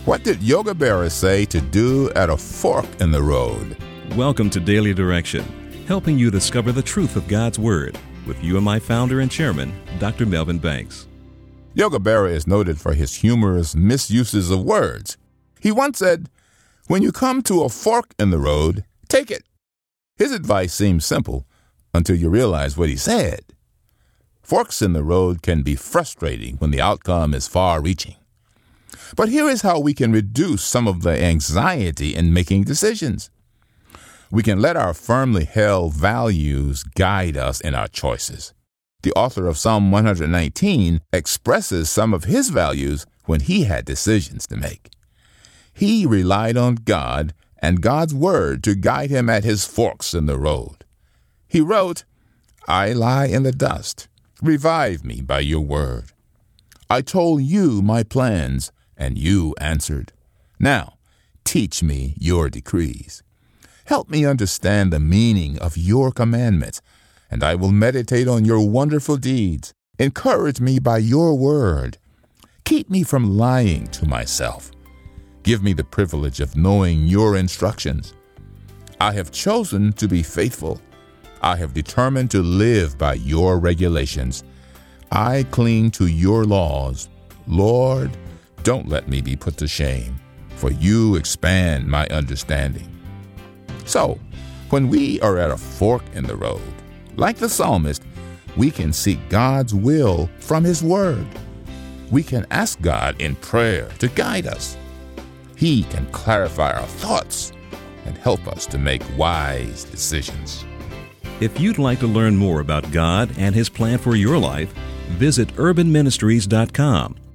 What did Yoga Berra say to do at a fork in the road? Welcome to Daily Direction, helping you discover the truth of God's Word with UMI founder and chairman, Dr. Melvin Banks. Yoga Berra is noted for his humorous misuses of words. He once said, "When you come to a fork in the road, take it." His advice seems simple until you realize what he said. Forks in the road can be frustrating when the outcome is far-reaching. But here is how we can reduce some of the anxiety in making decisions. We can let our firmly held values guide us in our choices. The author of Psalm 119 expresses some of his values when he had decisions to make. He relied on God and God's Word to guide him at his forks in the road. He wrote, "I lie in the dust. Revive me by your word. I told you my plans, and you answered. Now, teach me your decrees. Help me understand the meaning of your commandments, and I will meditate on your wonderful deeds. Encourage me by your word. Keep me from lying to myself. Give me the privilege of knowing your instructions. I have chosen to be faithful. I have determined to live by your regulations. I cling to your laws. Lord, don't let me be put to shame, for you expand my understanding." So, when we are at a fork in the road, like the psalmist, we can seek God's will from His Word. We can ask God in prayer to guide us. He can clarify our thoughts and help us to make wise decisions. If you'd like to learn more about God and His plan for your life, visit urbanministries.com